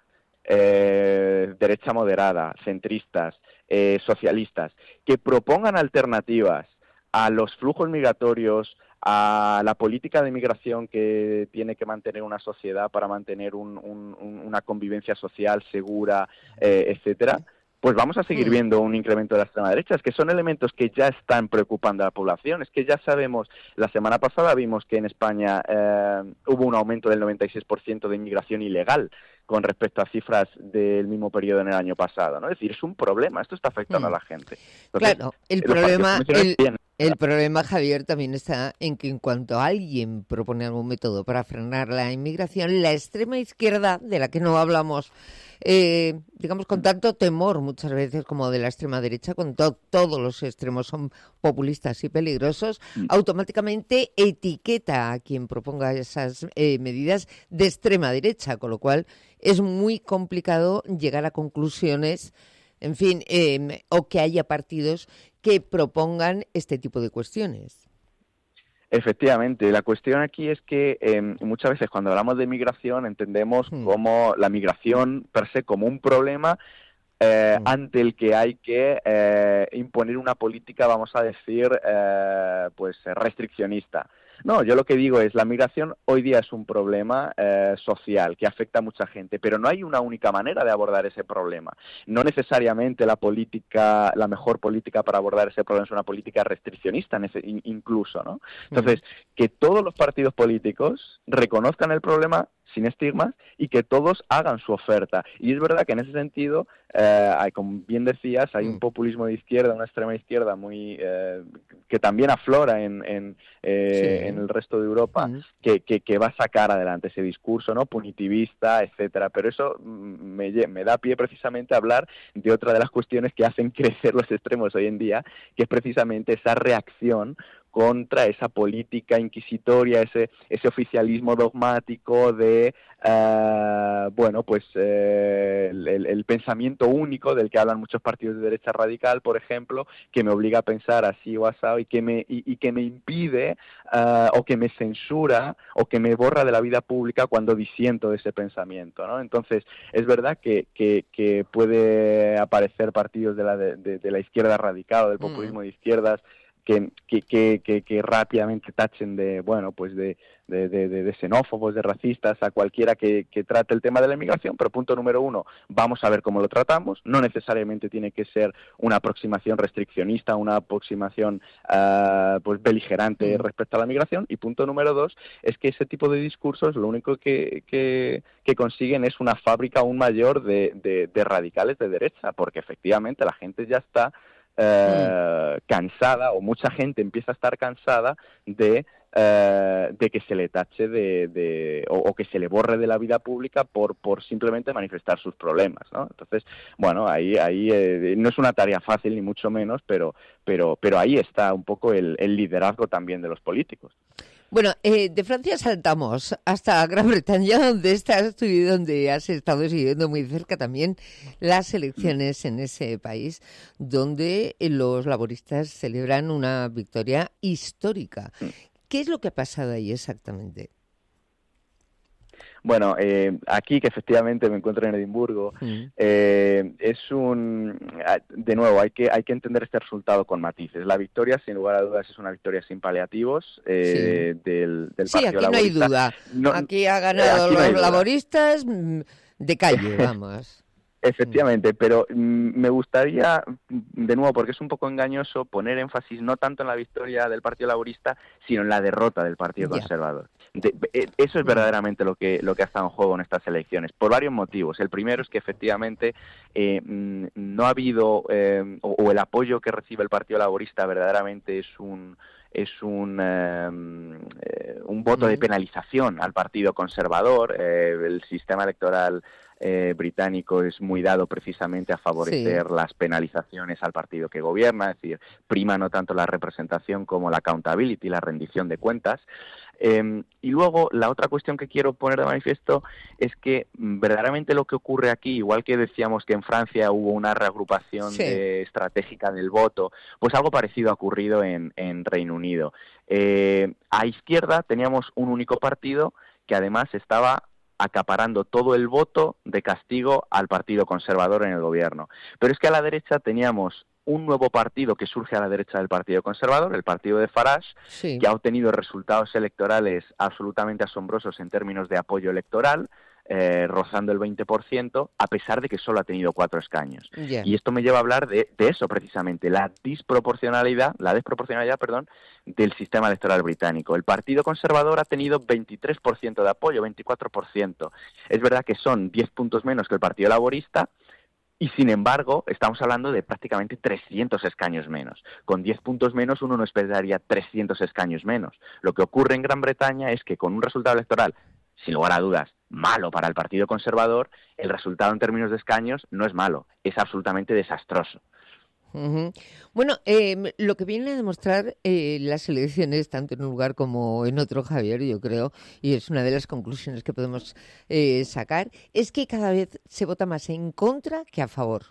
[SPEAKER 17] derecha moderada, centristas, socialistas, que propongan alternativas a los flujos migratorios, a la política de migración que tiene que mantener una sociedad para mantener una convivencia social segura, etcétera, pues vamos a seguir viendo un incremento de la extrema derecha. Es que son elementos que ya están preocupando a la población. Es que ya sabemos, la semana pasada vimos que en España hubo un aumento del 96% de inmigración ilegal con respecto a cifras del mismo periodo en el año pasado, ¿no? Es decir, es un problema, esto está afectando a la gente. Entonces,
[SPEAKER 2] claro, el problema, Javier, también está en que en cuanto alguien propone algún método para frenar la inmigración, la extrema izquierda, de la que no hablamos, digamos, con tanto temor muchas veces como de la extrema derecha, cuando todos los extremos son populistas y peligrosos, automáticamente etiqueta a quien proponga esas medidas de extrema derecha, con lo cual es muy complicado llegar a conclusiones, en fin, o que haya partidos que propongan este tipo de cuestiones.
[SPEAKER 17] Efectivamente, la cuestión aquí es que muchas veces cuando hablamos de migración entendemos como la migración per se como un problema ante el que hay que imponer una política, vamos a decir, pues restriccionista. No, yo lo que digo es, la migración hoy día es un problema social que afecta a mucha gente, pero no hay una única manera de abordar ese problema. No necesariamente la mejor política para abordar ese problema es una política restriccionista, incluso, ¿no? Entonces, que todos los partidos políticos reconozcan el problema sin estigmas y que todos hagan su oferta. Y es verdad que en ese sentido, como bien decías, hay un populismo de izquierda, una extrema izquierda muy que también aflora en en el resto de Europa que va a sacar adelante ese discurso, ¿no? Punitivista, etcétera. Pero eso me da pie precisamente a hablar de otra de las cuestiones que hacen crecer los extremos hoy en día, que es precisamente esa reacción contra esa política inquisitoria, ese oficialismo dogmático de el pensamiento único del que hablan muchos partidos de derecha radical, por ejemplo, que me obliga a pensar así o asado y que me impide o que me censura o que me borra de la vida pública cuando disiento de ese pensamiento, ¿no? Entonces, es verdad que puede aparecer partidos de la izquierda radical o del populismo de izquierdas que rápidamente tachen de xenófobos, de racistas a cualquiera que trate el tema de la inmigración, pero punto número uno, vamos a ver cómo lo tratamos, no necesariamente tiene que ser una aproximación restriccionista, una aproximación beligerante respecto a la migración, y punto número dos es que ese tipo de discursos lo único que consiguen es una fábrica aún mayor de radicales de derecha, porque efectivamente la gente ya está cansada, o mucha gente empieza a estar cansada de que se le tache o que se le borre de la vida pública por simplemente manifestar sus problemas, ¿no? Entonces, bueno, ahí no es una tarea fácil ni mucho menos, pero ahí está un poco el liderazgo también de los políticos.
[SPEAKER 2] Bueno, de Francia saltamos hasta Gran Bretaña, donde has estado siguiendo muy cerca también las elecciones en ese país, donde los laboristas celebran una victoria histórica. ¿Qué es lo que ha pasado ahí exactamente?
[SPEAKER 17] Bueno, aquí, que efectivamente me encuentro en Edimburgo, de nuevo, hay que entender este resultado con matices. La victoria, sin lugar a dudas, es una victoria sin paliativos del Partido Laborista.
[SPEAKER 2] Sí, aquí no hay duda. Aquí ha ganado los laboristas de calle, vamos.
[SPEAKER 17] Efectivamente, pero me gustaría, de nuevo, porque es un poco engañoso, poner énfasis no tanto en la victoria del Partido Laborista, sino en la derrota del Partido Conservador. Eso es verdaderamente lo que ha estado en juego en estas elecciones, por varios motivos. El primero es que efectivamente no ha habido, o el apoyo que recibe el Partido Laborista verdaderamente es un voto de penalización al Partido Conservador. El sistema electoral británico es muy dado precisamente a favorecer las penalizaciones al partido que gobierna, es decir, prima no tanto la representación como la accountability, la rendición de cuentas. Y luego, la otra cuestión que quiero poner de manifiesto es que verdaderamente lo que ocurre aquí, igual que decíamos que en Francia hubo una reagrupación estratégica del voto, pues algo parecido ha ocurrido en Reino Unido. A izquierda teníamos un único partido que además estaba acaparando todo el voto de castigo al Partido Conservador en el gobierno. Pero es que a la derecha teníamos un nuevo partido que surge a la derecha del Partido Conservador, el partido de Farage, que ha obtenido resultados electorales absolutamente asombrosos en términos de apoyo electoral, rozando el 20%, a pesar de que solo ha tenido 4 escaños. Y esto me lleva a hablar de eso precisamente, la desproporcionalidad, del sistema electoral británico. El Partido Conservador ha tenido 23% de apoyo, 24%. Es verdad que son 10 puntos menos que el Partido Laborista, y sin embargo, estamos hablando de prácticamente 300 escaños menos. Con 10 puntos menos uno no esperaría 300 escaños menos. Lo que ocurre en Gran Bretaña es que con un resultado electoral, sin lugar a dudas, malo para el Partido Conservador, el resultado en términos de escaños no es malo, es absolutamente desastroso.
[SPEAKER 2] Bueno, lo que vienen a demostrar las elecciones, tanto en un lugar como en otro, Javier, yo creo, y es una de las conclusiones que podemos sacar, es que cada vez se vota más en contra que a favor.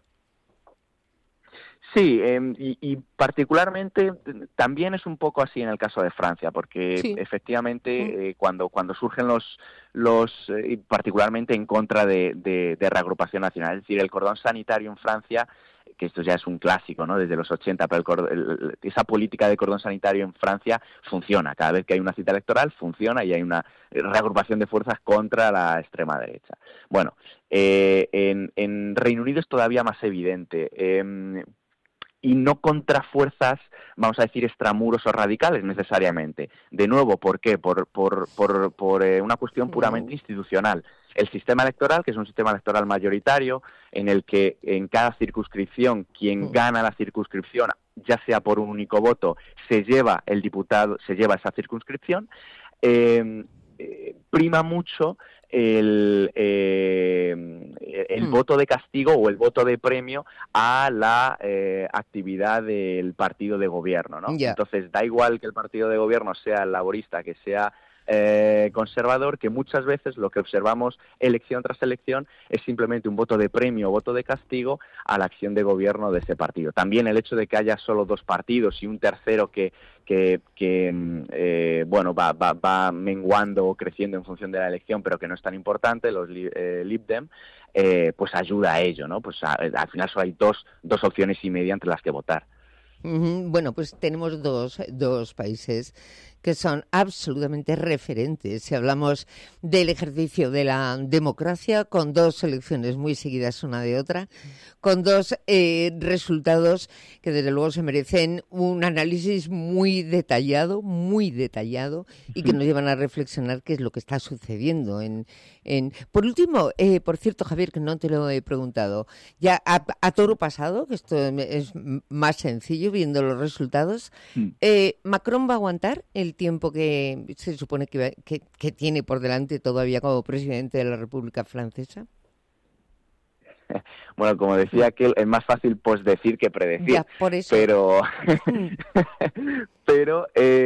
[SPEAKER 17] Sí, y particularmente también es un poco así en el caso de Francia, porque efectivamente cuando surgen los particularmente en contra de reagrupación nacional, es decir, el cordón sanitario en Francia, que esto ya es un clásico, ¿no? Desde los 80, pero esa política de cordón sanitario en Francia funciona. Cada vez que hay una cita electoral funciona y hay una reagrupación de fuerzas contra la extrema derecha. Bueno, en Reino Unido es todavía más evidente. Y no contra fuerzas, vamos a decir, extramuros o radicales necesariamente. De nuevo, ¿por qué? Por una cuestión puramente institucional. El sistema electoral, que es un sistema electoral mayoritario, en el que en cada circunscripción quien gana la circunscripción ya sea por un único voto, se lleva esa circunscripción. Prima mucho el voto de castigo o el voto de premio a la actividad del partido de gobierno, ¿no?
[SPEAKER 2] Yeah.
[SPEAKER 17] Entonces, da igual que el partido de gobierno sea laborista, que sea conservador, que muchas veces lo que observamos elección tras elección es simplemente un voto de premio o voto de castigo a la acción de gobierno de ese partido. También el hecho de que haya solo 2 partidos y un tercero que va menguando o creciendo en función de la elección, pero que no es tan importante, los Lib Dem, pues ayuda a ello, ¿no? Pues al final solo hay dos opciones y media entre las que votar.
[SPEAKER 2] Bueno, pues tenemos dos países que son absolutamente referentes. Si hablamos del ejercicio de la democracia, con 2 elecciones muy seguidas una de otra, con 2 resultados que desde luego se merecen un análisis muy detallado y que nos llevan a reflexionar qué es lo que está sucediendo Por último, por cierto, Javier, que no te lo he preguntado, ya a toro pasado, que esto es más sencillo viendo los resultados, ¿Macron va a aguantar el tiempo que se supone que tiene por delante todavía como presidente de la República Francesa?
[SPEAKER 17] Bueno, como decía que es más fácil pues decir que predecir,
[SPEAKER 2] ya, por eso.
[SPEAKER 17] pero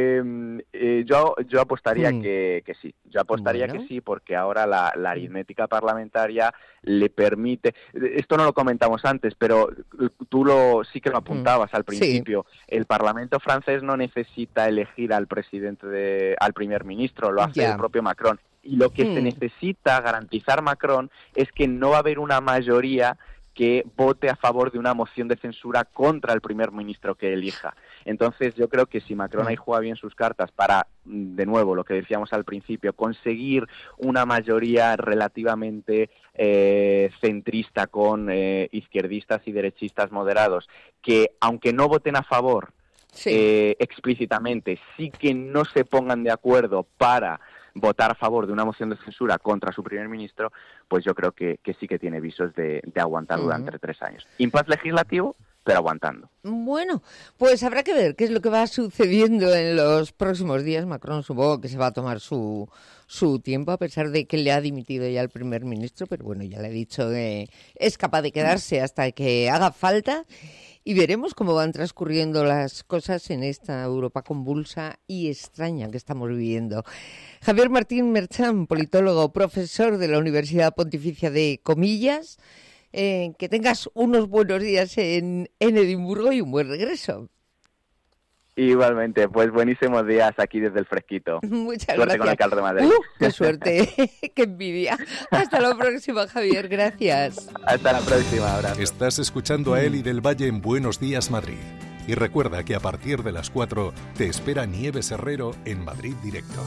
[SPEAKER 17] yo apostaría que sí. Yo apostaría que sí, porque ahora la aritmética parlamentaria le permite. Esto no lo comentamos antes, pero tú sí que lo apuntabas al principio. Sí. El Parlamento francés no necesita elegir al primer ministro, lo hace el propio Macron. Y lo que se necesita garantizar Macron es que no va a haber una mayoría que vote a favor de una moción de censura contra el primer ministro que elija. Entonces yo creo que si Macron ahí juega bien sus cartas para, de nuevo, lo que decíamos al principio, conseguir una mayoría relativamente centrista con izquierdistas y derechistas moderados, que aunque no voten a favor explícitamente, sí que no se pongan de acuerdo para votar a favor de una moción de censura contra su primer ministro, pues yo creo que sí que tiene visos de aguantar durante 3 años. Impasse legislativo, pero aguantando.
[SPEAKER 2] Bueno, pues habrá que ver qué es lo que va sucediendo en los próximos días. Macron supongo que se va a tomar su tiempo, a pesar de que le ha dimitido ya el primer ministro, pero bueno, ya le he dicho que es capaz de quedarse hasta que haga falta. Y veremos cómo van transcurriendo las cosas en esta Europa convulsa y extraña que estamos viviendo. Javier Martín Merchán, politólogo, profesor de la Universidad Pontificia de Comillas. Que tengas unos buenos días en Edimburgo y un buen regreso.
[SPEAKER 17] Igualmente, pues buenísimos días aquí desde el fresquito.
[SPEAKER 2] Muchas
[SPEAKER 17] suerte
[SPEAKER 2] gracias.
[SPEAKER 17] Con el calor de Madrid.
[SPEAKER 2] ¡Qué suerte! ¡Qué envidia! Hasta la próxima, Javier. Gracias.
[SPEAKER 17] Hasta la próxima. Abrazo.
[SPEAKER 18] Estás escuchando a Eli del Valle en Buenos Días, Madrid. Y recuerda que a partir de las 4 te espera Nieves Herrero en Madrid Directo.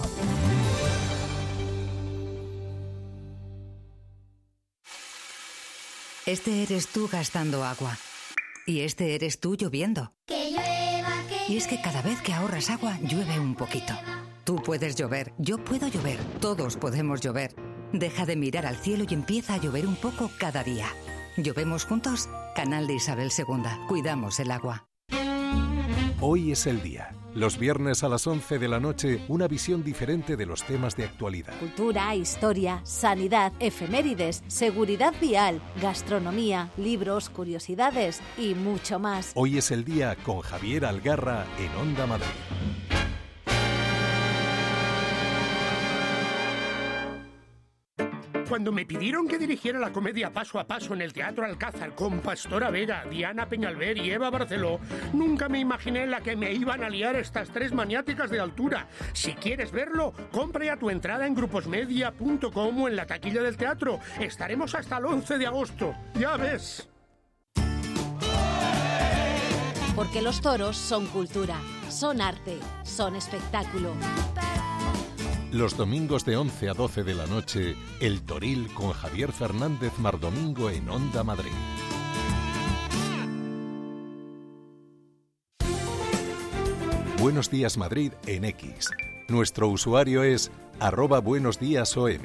[SPEAKER 19] Este eres tú gastando agua. Y este eres tú lloviendo.
[SPEAKER 20] Que llueva, que
[SPEAKER 19] y es que cada vez que ahorras agua, llueve un poquito. Tú puedes llover, yo puedo llover, todos podemos llover. Deja de mirar al cielo y empieza a llover un poco cada día. ¿Llovemos juntos? Canal de Isabel II. Cuidamos el agua.
[SPEAKER 18] Hoy es el día. Los viernes a las 11 de la noche, una visión diferente de los temas de actualidad.
[SPEAKER 21] Cultura, historia, sanidad, efemérides, seguridad vial, gastronomía, libros, curiosidades y mucho más.
[SPEAKER 18] Hoy es el día con Javier Algarra en Onda Madrid.
[SPEAKER 22] Cuando me pidieron que dirigiera la comedia Paso a Paso en el Teatro Alcázar con Pastora Vega, Diana Peñalver y Eva Barceló, nunca me imaginé la que me iban a liar estas 3 maniáticas de altura. Si quieres verlo, compra ya tu entrada en gruposmedia.com o en la taquilla del teatro. Estaremos hasta el 11 de agosto. Ya ves.
[SPEAKER 21] Porque los toros son cultura, son arte, son espectáculo.
[SPEAKER 18] Los domingos de 11 a 12 de la noche, El Toril con Javier Fernández Mardomingo en Onda Madrid. Buenos Días Madrid en X. Nuestro usuario es @buenosdiasom.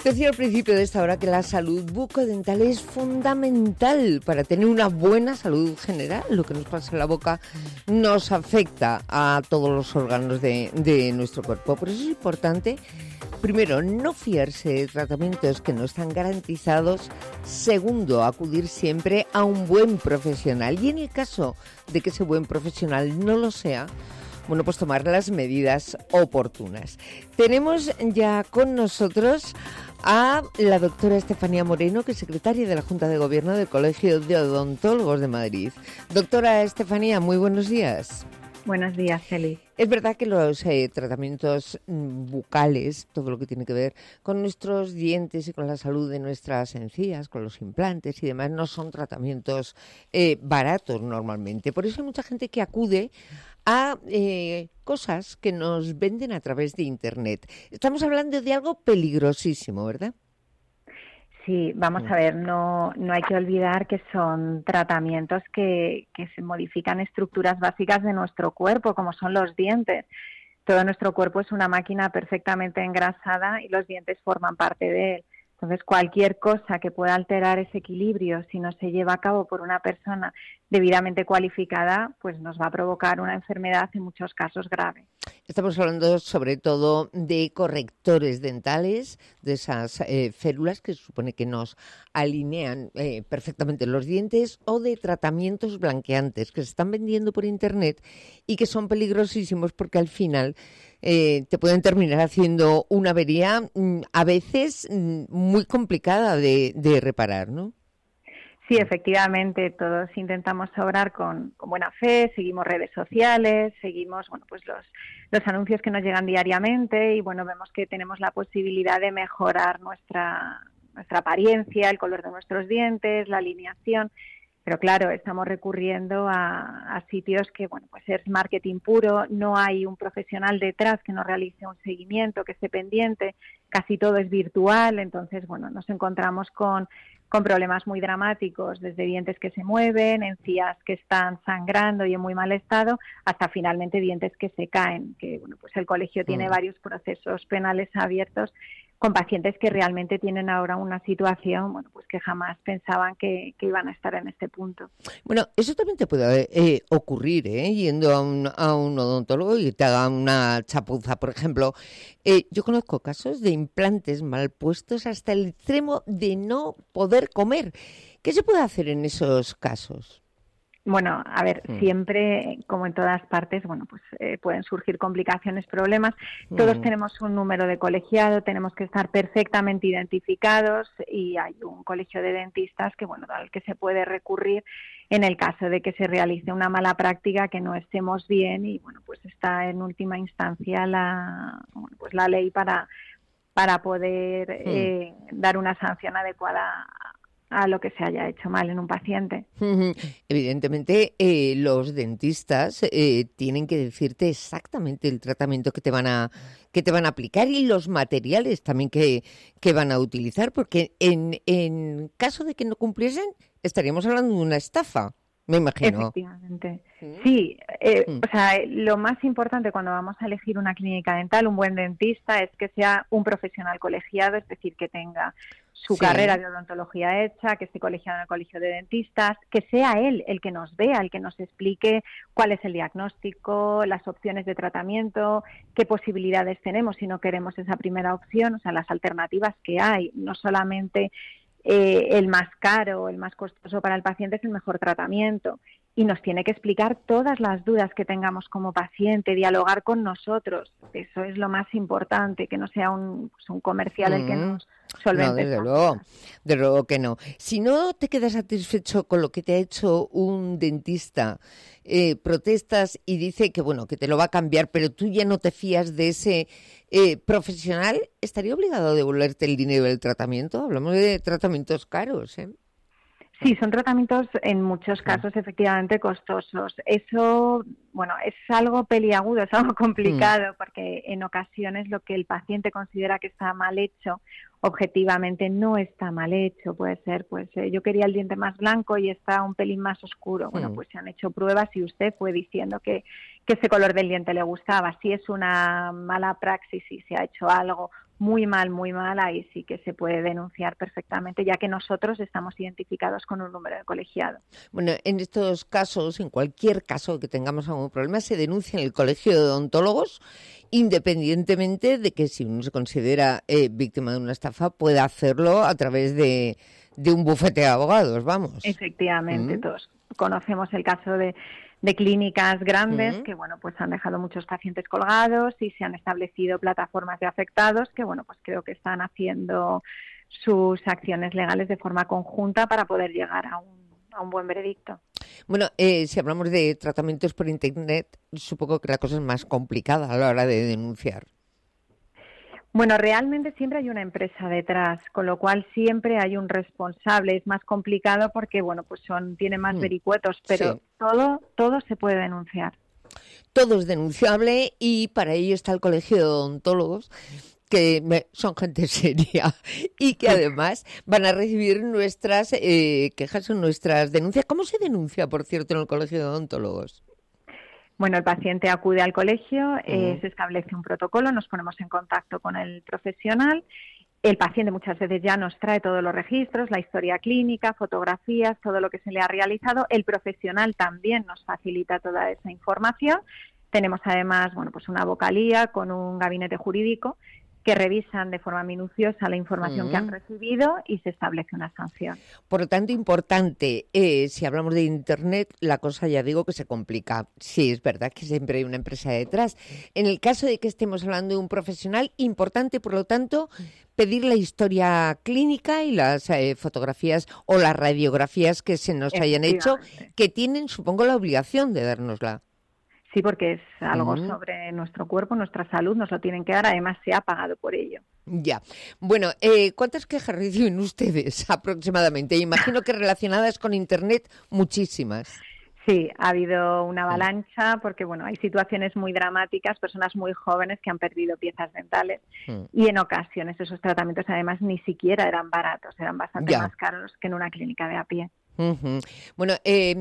[SPEAKER 2] Decía al principio de esta hora que la salud bucodental es fundamental para tener una buena salud general. Lo que nos pasa en la boca nos afecta a todos los órganos de nuestro cuerpo. Por eso es importante, primero, no fiarse de tratamientos que no están garantizados. Segundo, acudir siempre a un buen profesional. Y en el caso de que ese buen profesional no lo sea, bueno, pues tomar las medidas oportunas. Tenemos ya con nosotros a la doctora Estefanía Moreno, que es secretaria de la Junta de Gobierno del Colegio de Odontólogos de Madrid. Doctora Estefanía, muy buenos días.
[SPEAKER 3] Buenos días, Eli.
[SPEAKER 2] Es verdad que los tratamientos bucales, todo lo que tiene que ver con nuestros dientes y con la salud de nuestras encías, con los implantes y demás, no son tratamientos baratos normalmente. Por eso hay mucha gente que acude a cosas que nos venden a través de Internet. Estamos hablando de algo peligrosísimo, ¿verdad?
[SPEAKER 3] Sí, vamos a ver, no hay que olvidar que son tratamientos que se modifican estructuras básicas de nuestro cuerpo, como son los dientes. Todo nuestro cuerpo es una máquina perfectamente engrasada y los dientes forman parte de él. Entonces, cualquier cosa que pueda alterar ese equilibrio, si no se lleva a cabo por una persona debidamente cualificada, pues nos va a provocar una enfermedad en muchos casos grave.
[SPEAKER 2] Estamos hablando sobre todo de correctores dentales, de esas férulas que se supone que nos alinean perfectamente los dientes, o de tratamientos blanqueantes que se están vendiendo por Internet y que son peligrosísimos porque al final te pueden terminar haciendo una avería a veces muy complicada de reparar, ¿no?
[SPEAKER 3] Sí, efectivamente, todos intentamos obrar con buena fe, seguimos redes sociales, seguimos pues los anuncios que nos llegan diariamente y vemos que tenemos la posibilidad de mejorar nuestra apariencia, el color de nuestros dientes, la alineación. Pero claro, estamos recurriendo a sitios que, pues es marketing puro, no hay un profesional detrás que nos realice un seguimiento, que esté pendiente, casi todo es virtual, entonces, nos encontramos con problemas muy dramáticos, desde dientes que se mueven, encías que están sangrando y en muy mal estado, hasta finalmente dientes que se caen, que, pues el colegio tiene varios procesos penales abiertos con pacientes que realmente tienen ahora una situación, pues que jamás pensaban que iban a estar en este punto.
[SPEAKER 2] Bueno, eso también te puede ocurrir, yendo a un odontólogo y te haga una chapuza, por ejemplo. Yo conozco casos de implantes mal puestos hasta el extremo de no poder comer. ¿Qué se puede hacer en esos casos?
[SPEAKER 3] Bueno, a ver, siempre, como en todas partes, pueden surgir complicaciones, problemas. Todos tenemos un número de colegiado, tenemos que estar perfectamente identificados y hay un colegio de dentistas que, al que se puede recurrir en el caso de que se realice una mala práctica, que no estemos bien y, pues está en última instancia la ley para poder dar una sanción adecuada a lo que se haya hecho mal en un paciente.
[SPEAKER 2] Evidentemente, los dentistas tienen que decirte exactamente el tratamiento que te van a aplicar y los materiales también que van a utilizar, porque en caso de que no cumpliesen, estaríamos hablando de una estafa, me imagino.
[SPEAKER 3] Efectivamente. Sí, lo más importante cuando vamos a elegir una clínica dental, un buen dentista, es que sea un profesional colegiado, es decir, que tenga su carrera de odontología hecha, que esté colegiado en el colegio de dentistas, que sea él el que nos vea, el que nos explique cuál es el diagnóstico, las opciones de tratamiento, qué posibilidades tenemos si no queremos esa primera opción, las alternativas que hay, no solamente el más caro, el más costoso para el paciente es el mejor tratamiento. Y nos tiene que explicar todas las dudas que tengamos como paciente, dialogar con nosotros. Eso es lo más importante, que no sea un comercial el que nos solvente.
[SPEAKER 2] No, desde luego que no. Si no te quedas satisfecho con lo que te ha hecho un dentista, protestas y dice que que te lo va a cambiar, pero tú ya no te fías de ese profesional, ¿estaría obligado a devolverte el dinero del tratamiento? Hablamos de tratamientos caros, ¿eh?
[SPEAKER 3] Sí, son tratamientos en muchos casos efectivamente costosos. Eso, es algo peliagudo, es algo complicado, porque en ocasiones lo que el paciente considera que está mal hecho, objetivamente no está mal hecho. Puede ser, yo quería el diente más blanco y está un pelín más oscuro. Pues se han hecho pruebas y usted fue diciendo que ese color del diente le gustaba. Si es una mala praxis y se ha hecho algo muy mal, ahí sí que se puede denunciar perfectamente, ya que nosotros estamos identificados con un número de colegiado.
[SPEAKER 2] Bueno, en estos casos, en cualquier caso que tengamos algún problema, se denuncia en el Colegio de Odontólogos, independientemente de que si uno se considera víctima de una estafa, pueda hacerlo a través de un bufete de abogados, vamos.
[SPEAKER 3] Efectivamente, todos conocemos el caso de clínicas grandes que, bueno, pues han dejado muchos pacientes colgados y se han establecido plataformas de afectados que, bueno, pues creo que están haciendo sus acciones legales de forma conjunta para poder llegar a un buen veredicto.
[SPEAKER 2] Bueno, si hablamos de tratamientos por Internet, supongo que la cosa es más complicada a la hora de denunciar.
[SPEAKER 3] Bueno, realmente siempre hay una empresa detrás, con lo cual siempre hay un responsable. Es más complicado porque, bueno, pues tiene más vericuetos, pero sí, todo se puede denunciar.
[SPEAKER 2] Todo es denunciable y para ello está el Colegio de Odontólogos, que son gente seria y que además van a recibir nuestras quejas o nuestras denuncias. ¿Cómo se denuncia, por cierto, en el Colegio de Odontólogos?
[SPEAKER 3] Bueno, el paciente acude al colegio, se establece un protocolo, nos ponemos en contacto con el profesional. El paciente muchas veces ya nos trae todos los registros, la historia clínica, fotografías, todo lo que se le ha realizado. El profesional también nos facilita toda esa información. Tenemos además, bueno, pues una vocalía con un gabinete jurídico que revisan de forma minuciosa la información que han recibido y se establece una sanción.
[SPEAKER 2] Por lo tanto, importante, si hablamos de Internet, la cosa ya digo que se complica. Sí, es verdad que siempre hay una empresa detrás. En el caso de que estemos hablando de un profesional, importante, por lo tanto, pedir la historia clínica y las fotografías o las radiografías que se nos hayan hecho, que tienen, supongo, la obligación de dárnosla.
[SPEAKER 3] Sí, porque es algo sobre nuestro cuerpo, nuestra salud, nos lo tienen que dar, además se ha pagado por ello.
[SPEAKER 2] Ya. Bueno, ¿cuántas quejas reciben ustedes aproximadamente? Imagino que relacionadas con Internet, muchísimas.
[SPEAKER 3] Sí, ha habido una avalancha porque, bueno, hay situaciones muy dramáticas, personas muy jóvenes que han perdido piezas dentales y en ocasiones esos tratamientos además ni siquiera eran baratos, eran bastante más caros que en una clínica de a pie.
[SPEAKER 2] Bueno,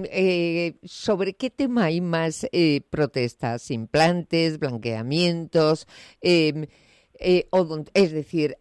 [SPEAKER 2] ¿sobre qué tema hay más protestas? ¿Implantes, blanqueamientos? Es decir,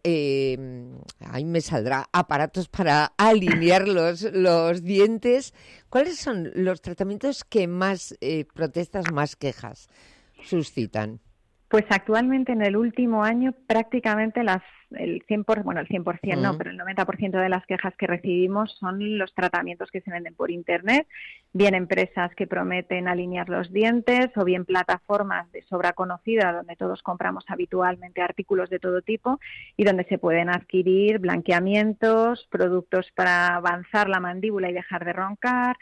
[SPEAKER 2] ahí me saldrá aparatos para alinear los dientes. ¿Cuáles son los tratamientos que más protestas, más quejas suscitan?
[SPEAKER 3] Pues actualmente en el último año prácticamente el 100% no, pero el 90% de las quejas que recibimos son los tratamientos que se venden por Internet, bien empresas que prometen alinear los dientes o bien plataformas de sobra conocida donde todos compramos habitualmente artículos de todo tipo y donde se pueden adquirir blanqueamientos, productos para avanzar la mandíbula y dejar de roncar,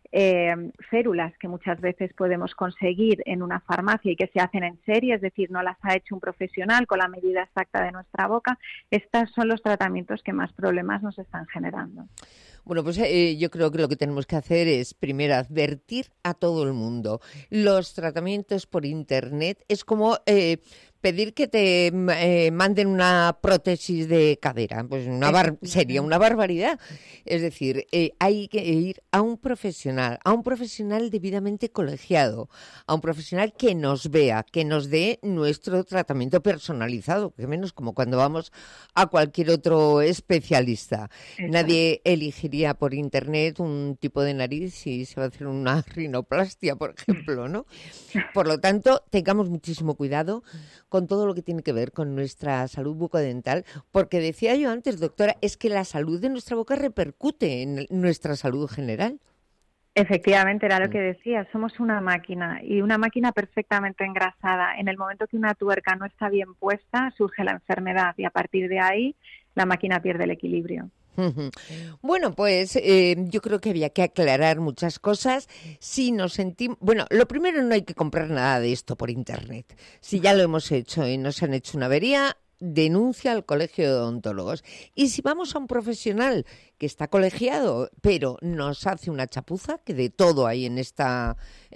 [SPEAKER 3] férulas que muchas veces podemos conseguir en una farmacia y que se hacen en serie, es decir, no las ha hecho un profesional con la medida exacta de nuestra boca. Estos son los tratamientos que más problemas nos están generando.
[SPEAKER 2] Bueno, pues yo creo que lo que tenemos que hacer es primero advertir a todo el mundo. Los tratamientos por Internet es como pedir que te manden una prótesis de cadera. Pues sería una barbaridad. Es decir, hay que ir a un profesional debidamente colegiado, a un profesional que nos vea, que nos dé nuestro tratamiento personalizado, que menos como cuando vamos a cualquier otro especialista. Nadie elegiría por Internet un tipo de nariz si se va a hacer una rinoplastia, por ejemplo, ¿no? Por lo tanto, tengamos muchísimo cuidado con todo lo que tiene que ver con nuestra salud bucodental, porque decía yo antes, doctora, es que la salud de nuestra boca repercute en nuestra salud general.
[SPEAKER 3] Efectivamente, era lo que decía, somos una máquina y una máquina perfectamente engrasada. En el momento que una tuerca no está bien puesta, surge la enfermedad y a partir de ahí la máquina pierde el equilibrio.
[SPEAKER 2] Bueno, pues yo creo que había que aclarar muchas cosas. Si nos sentimos... Bueno, lo primero, no hay que comprar nada de esto por Internet. Si ya lo hemos hecho y nos han hecho una avería, denuncia al Colegio de Odontólogos. Y si vamos a un profesional que está colegiado, pero nos hace una chapuza, que de todo hay en esta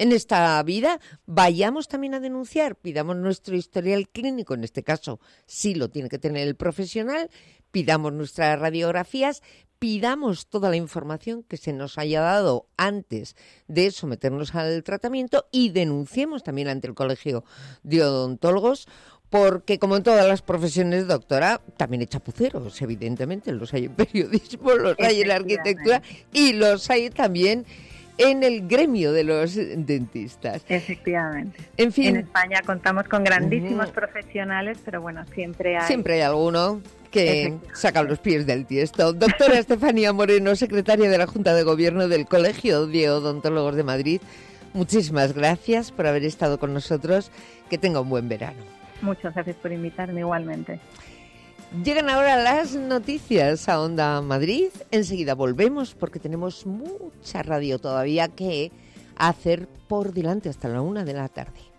[SPEAKER 2] vida, vayamos también a denunciar, pidamos nuestro historial clínico, en este caso sí lo tiene que tener el profesional, pidamos nuestras radiografías, pidamos toda la información que se nos haya dado antes de someternos al tratamiento y denunciemos también ante el Colegio de Odontólogos, porque como en todas las profesiones, doctora, también hay chapuceros, evidentemente, los hay en periodismo, los hay en la arquitectura y los hay también en el gremio de los dentistas.
[SPEAKER 3] Efectivamente.
[SPEAKER 2] En fin.
[SPEAKER 3] En España contamos con grandísimos profesionales, pero bueno, siempre hay
[SPEAKER 2] alguno que saca los pies del tiesto. Doctora Estefanía Moreno, secretaria de la Junta de Gobierno del Colegio de Odontólogos de Madrid, muchísimas gracias por haber estado con nosotros. Que tenga un buen verano.
[SPEAKER 3] Muchas gracias por invitarme igualmente.
[SPEAKER 2] Llegan ahora las noticias a Onda Madrid. Enseguida volvemos porque tenemos mucha radio todavía que hacer por delante hasta la 1 de la tarde.